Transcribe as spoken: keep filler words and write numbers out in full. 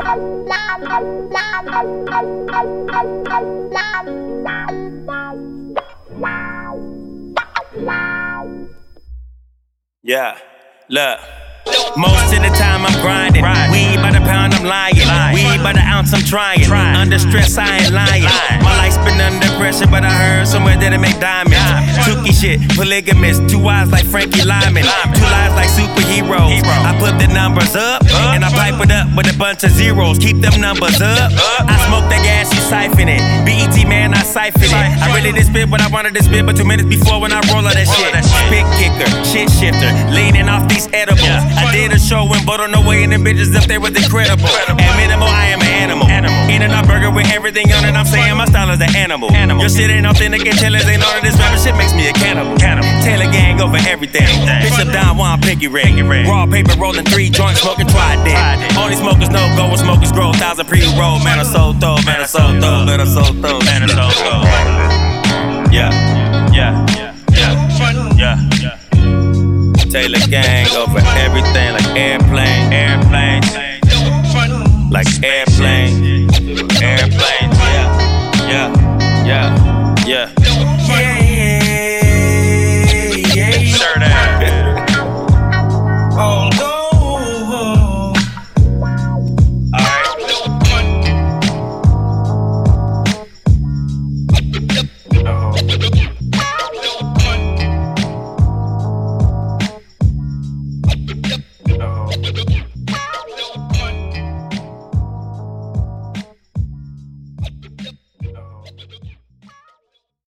Yeah, look. Most of the time I'm grinding. Weed by the pound, I'm lying. Weed by the ounce, I'm trying. Under stress, I ain't lying. My life's been under pressure, but I heard somewhere that it make diamonds. Tukey shit, polygamist, two eyes like Frankie Lyman, two lives like superheroes. I put the numbers up, and I pipe it up with a bunch of zeros. Keep them numbers up. I smoke that gas, you siphon it. B E T man, I siphon it. I really did spit what I wanted to spit, but two minutes before when I roll all that shit. Pick kicker, shit shifter, leaning off these edibles. I did a show and bought on the way, and them bitches up there was incredible. At minimal, I am an animal. In and out burger with everything on it, I'm saying my style is an animal. Your shit ain't authentic and tellers ain't all of this rapping shit makes me a cannibal. Taylor gang over everything. Bishop Don Juan, Pinky Ring. Raw paper rolling three joints, smoking Trident. Only smokers no go when smokers grow. Thousand pre-roll, man, I'm so thorough, man, I'm so thorough, man, I'm so thorough, man, I'm so thorough. Yeah, yeah, yeah, yeah, yeah. Taylor gang over everything like airplane, airplane, like airplane, airplane, yeah, yeah, yeah, yeah.